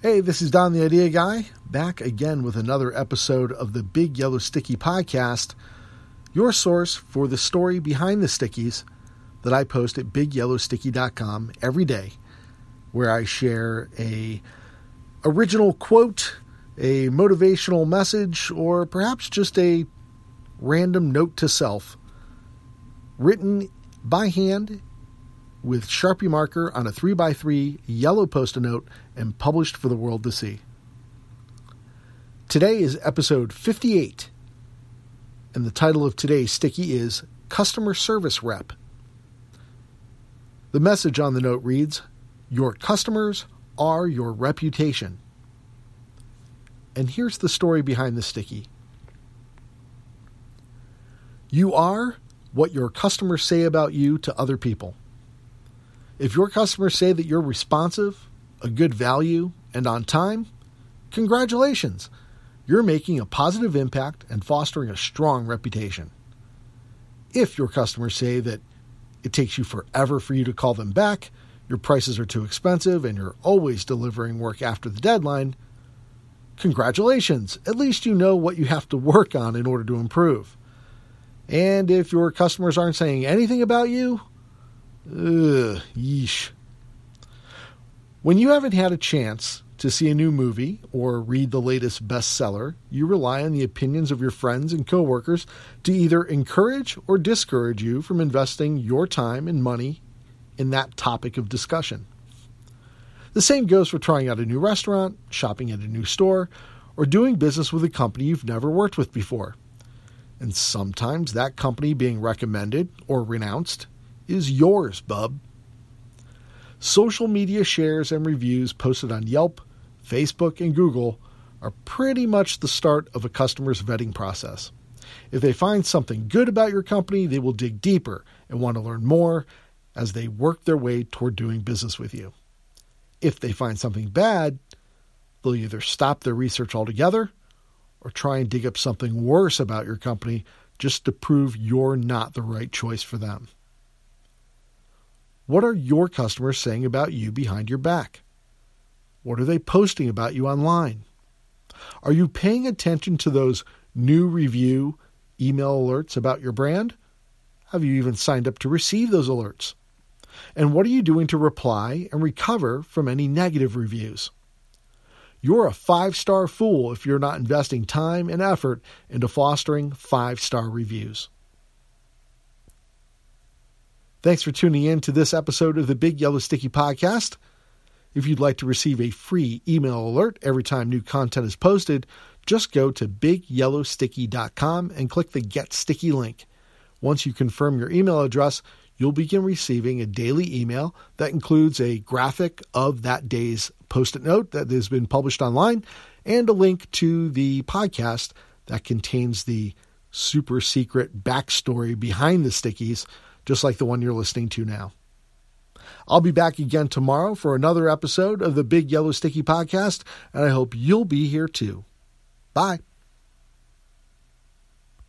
Hey, this is Don the Idea Guy, back again with another episode of the Big Yellow Sticky Podcast, your source for the story behind the stickies that I post at bigyellowsticky.com every day, where I share a original quote, a motivational message, or perhaps just a random note to self, written by hand with Sharpie marker on a 3x3 yellow Post-it note and published for the world to see. Today is episode 58, and the title of today's sticky is Customer Service Rep. The message on the note reads, "Your customers are your reputation." And here's the story behind the sticky. You are what your customers say about you to other people. If your customers say that you're responsive, a good value, and on time, congratulations. You're making a positive impact and fostering a strong reputation. If your customers say that it takes you forever for you to call them back, your prices are too expensive, and you're always delivering work after the deadline, congratulations. At least you know what you have to work on in order to improve. And if your customers aren't saying anything about you, yeesh. When you haven't had a chance to see a new movie or read the latest bestseller, you rely on the opinions of your friends and coworkers to either encourage or discourage you from investing your time and money in that topic of discussion. The same goes for trying out a new restaurant, shopping at a new store, or doing business with a company you've never worked with before. And sometimes that company being recommended or renounced is yours, bub. Social media shares and reviews posted on Yelp, Facebook, and Google are pretty much the start of a customer's vetting process. If they find something good about your company, they will dig deeper and want to learn more as they work their way toward doing business with you. If they find something bad, they'll either stop their research altogether or try and dig up something worse about your company just to prove you're not the right choice for them. What are your customers saying about you behind your back? What are they posting about you online? Are you paying attention to those new review email alerts about your brand? Have you even signed up to receive those alerts? And what are you doing to reply and recover from any negative reviews? You're a 5-star fool if you're not investing time and effort into fostering 5-star reviews. Thanks for tuning in to this episode of the Big Yellow Sticky Podcast. If you'd like to receive a free email alert every time new content is posted, just go to bigyellowsticky.com and click the Get Sticky link. Once you confirm your email address, you'll begin receiving a daily email that includes a graphic of that day's Post-it note that has been published online and a link to the podcast that contains the super secret backstory behind the stickies, just like the one you're listening to now. I'll be back again tomorrow for another episode of the Big Yellow Sticky Podcast, and I hope you'll be here too. Bye.